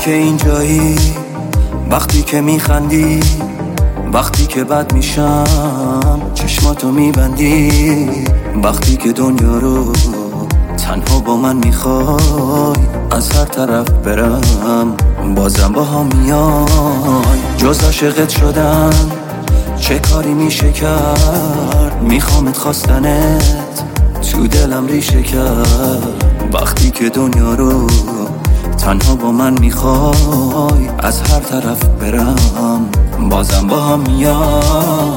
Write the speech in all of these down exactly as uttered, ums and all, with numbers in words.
که اینجایی، وقتی که میخندی، وقتی که بد میشم چشماتو میبندی، وقتی که دنیا رو تنها با من میخوای از هر طرف برم بازم با هم میای. جز عاشقت شدن چه کاری میشه کرد، میخوامت خواستنت تو دلم ریشه کرد، وقتی که دنیا رو تنها با من میخوای از هر طرف برم بازم با هم میای.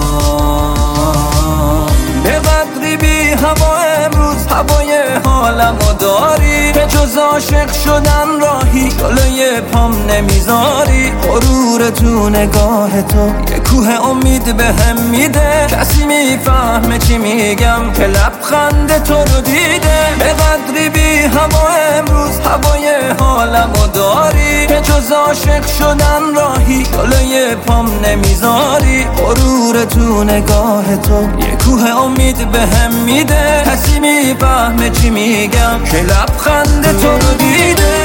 به قدری بی هوا امروز هوای حالمو داری، که جز عاشق شدن راهی جلوی پام نمیذاری. غرور تو نگاه تو یه کوه امید بهم میده، کسی میفهمه چی میگم که لبخند تو رو دیده. به قدری بی هوا امروز هوای حالمو داری، که جز عاشق شدن راهی جلوی پام نمیذاری. غرور تو نگاه تو یه کوه امید بهم میده، کسی میفهمه چی میگم که لبخند تو رو دیده.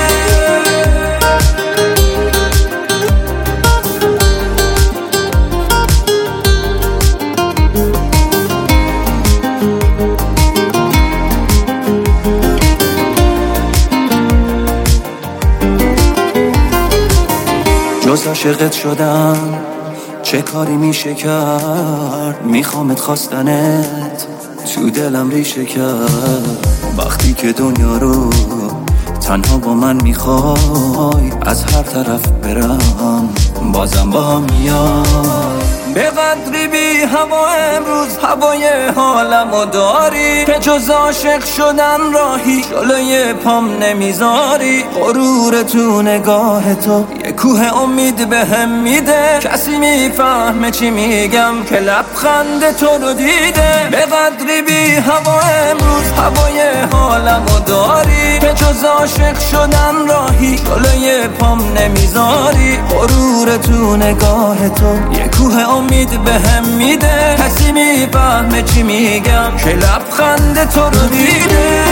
جز عاشقت شدن چه کاری میشه کرد، میخوامت خواستنت تو دلم ریشه کرد، وقتی که دنیا رو تنها با من میخوای از هر طرف برم بازم با هم میای. به قدری بی هوا امروز هوای حالمو داری، که جز عاشق شدن راهی جلوی پام نمیذاری. غرور تو نگاه تو یه کوه امید بهم میده، کسی میفهمه چی میگم که لبخند تو رو دیده. به قدری بی هوا امروز هوای حالمو داری، که جز عاشق شدن راهی جلوی پام نمیذاری. غرور تو نگاه تو یه کوه امید بهم میده، کسی میفهمه چی میگم که لبخند تو رو دیده.